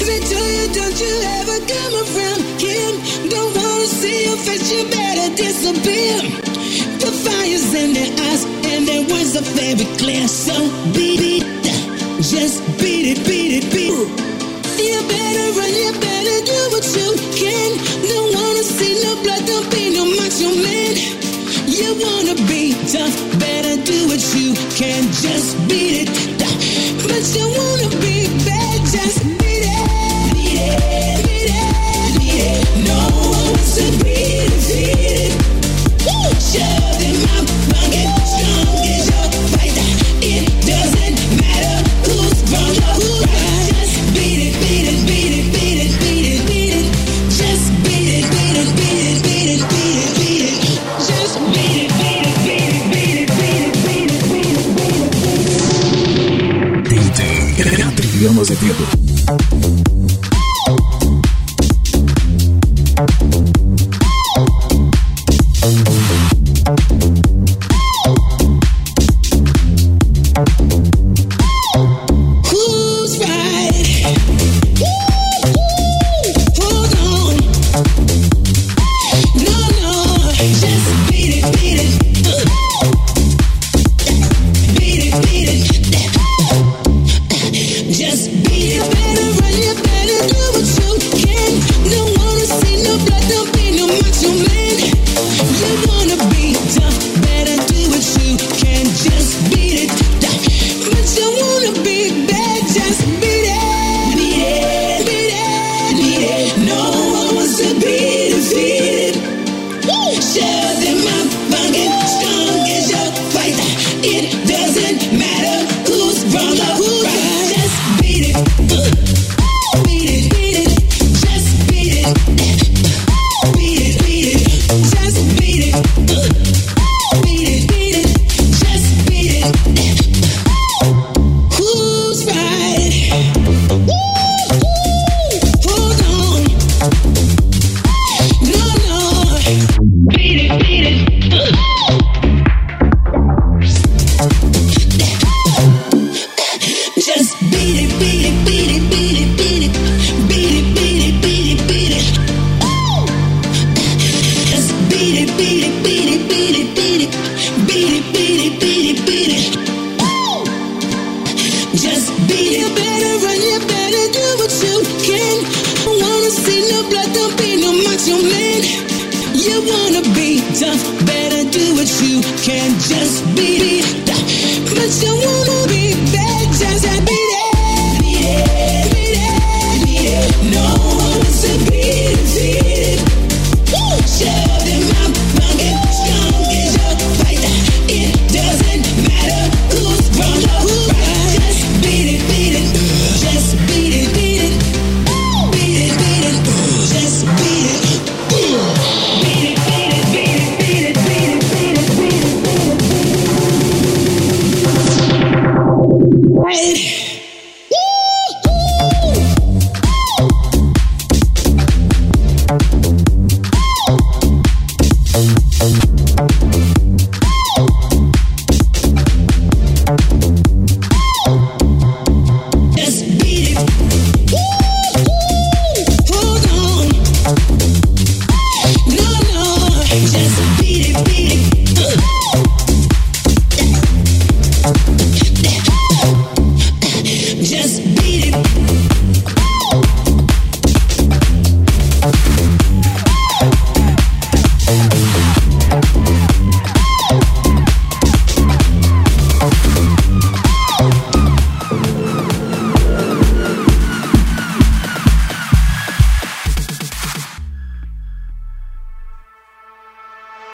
it to you, don't you ever come around again. Don't wanna see your face, you better disappear. The fire's in their eyes and their words are very clear. So beat it, just beat it, beat it, beat it. You better run, you better do what you can. Don't wanna see no blood, don't be no macho man. You wanna be tough, better do what you can. Just beat it, but you wanna be bad, just beat it, beat it, beat it, beat it. No one wants to beat it, beat it. Shoved in my pocket, strong as your fighter. It doesn't matter who's wrong or who's right. Just beat it, beat it, beat it, beat it, beat it, beat it. Just beat it, beat it, beat it, beat it, beat it, beat it. Just beat it, beat it, beat it, beat it, beat it, beat it, beat it, beat it. DJ Adriano Azevedo. Just beat it, better run, you better do what you can. I wanna see no blood, don't be